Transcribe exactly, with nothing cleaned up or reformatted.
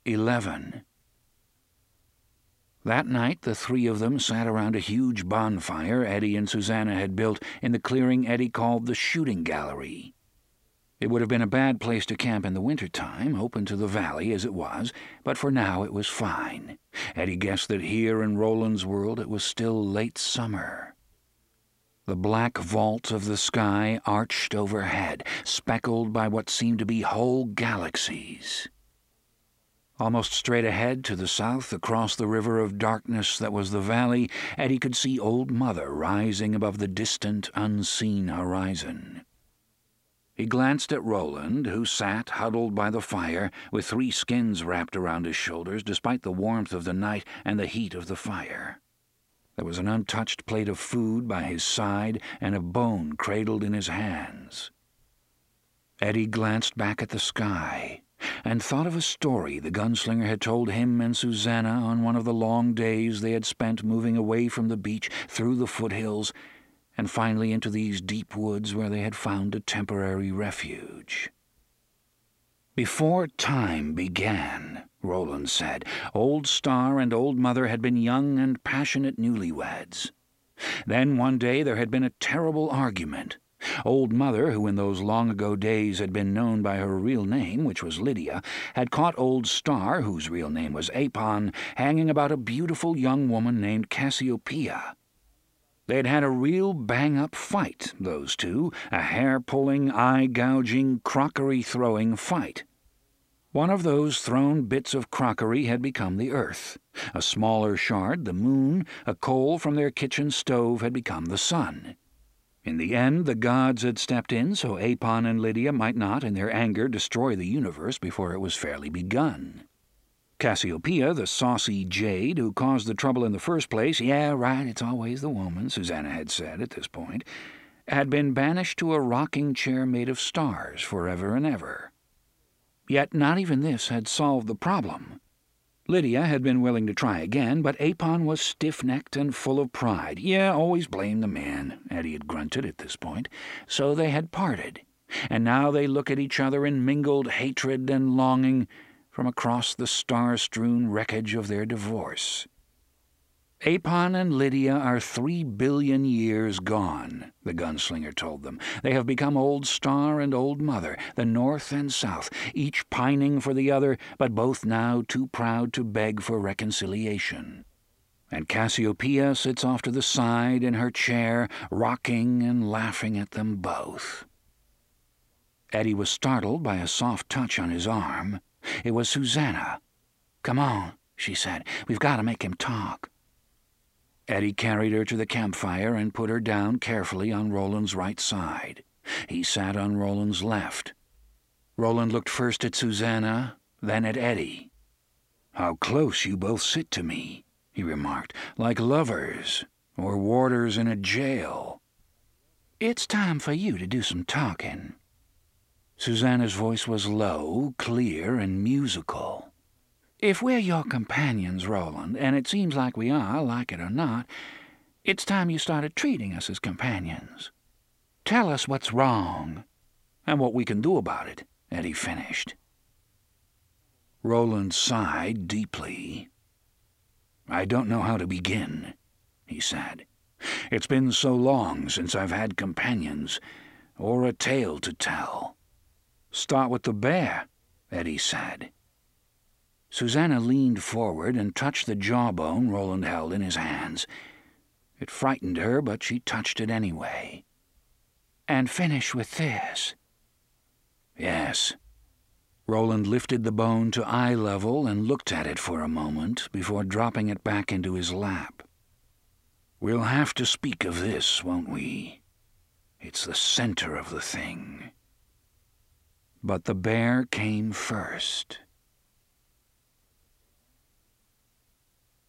eleven. That night, the three of them sat around a huge bonfire Eddie and Susanna had built in the clearing Eddie called the shooting gallery. It would have been a bad place to camp in the winter-time, open to the valley as it was, but for now it was fine. Eddie guessed that here in Roland's world it was still late summer. The black vault of the sky arched overhead, speckled by what seemed to be whole galaxies. Almost straight ahead, to the south, across the river of darkness that was the valley, Eddie could see Old Mother rising above the distant, unseen horizon. He glanced at Roland, who sat, huddled by the fire, with three skins wrapped around his shoulders, despite the warmth of the night and the heat of the fire. There was an untouched plate of food by his side and a bone cradled in his hands. Eddie glanced back at the sky and thought of a story the gunslinger had told him and Susanna on one of the long days they had spent moving away from the beach through the foothills and finally into these deep woods where they had found a temporary refuge. Before time began, Roland said, Old Star and Old Mother had been young and passionate newlyweds. Then one day there had been a terrible argument. Old Mother, who in those long-ago days had been known by her real name, which was Lydia, had caught Old Star, whose real name was Apon, hanging about a beautiful young woman named Cassiopeia. They had had a real bang-up fight, those two, a hair-pulling, eye-gouging, crockery-throwing fight. One of those thrown bits of crockery had become the earth. A smaller shard, the moon, a coal from their kitchen stove had become the sun. In the end, the gods had stepped in so Apon and Lydia might not, in their anger, destroy the universe before it was fairly begun. Cassiopeia, the saucy jade who caused the trouble in the first place, yeah, right, it's always the woman, Susanna had said at this point, had been banished to a rocking chair made of stars forever and ever. Yet not even this had solved the problem. Lydia had been willing to try again, but Apon was stiff-necked and full of pride. Yeah, always blame the man, Eddie had grunted at this point. So they had parted, and now they look at each other in mingled hatred and longing from across the star-strewn wreckage of their divorce. Apon and Lydia are three billion years gone, the gunslinger told them. They have become Old Star and Old Mother, the north and south, each pining for the other, but both now too proud to beg for reconciliation. And Cassiopeia sits off to the side in her chair, rocking and laughing at them both. Eddie was startled by a soft touch on his arm. It was Susanna. "Come on," she said. "We've got to make him talk." Eddie carried her to the campfire and put her down carefully on Roland's right side. He sat on Roland's left. Roland looked first at Susanna, then at Eddie. "How close you both sit to me," he remarked, "like lovers, or warders in a jail." "It's time for you to do some talking." Susanna's voice was low, clear, and musical. "If we're your companions, Roland, and it seems like we are, like it or not, it's time you started treating us as companions. Tell us what's wrong, and what we can do about it," Eddie finished. Roland sighed deeply. "I don't know how to begin," he said. "It's been so long since I've had companions, or a tale to tell." "Start with the bear," Eddie said. Susanna leaned forward and touched the jawbone Roland held in his hands. It frightened her, but she touched it anyway. "And finish with this." "Yes." Roland lifted the bone to eye level and looked at it for a moment before dropping it back into his lap. "We'll have to speak of this, won't we? It's the center of the thing." But the bear came first.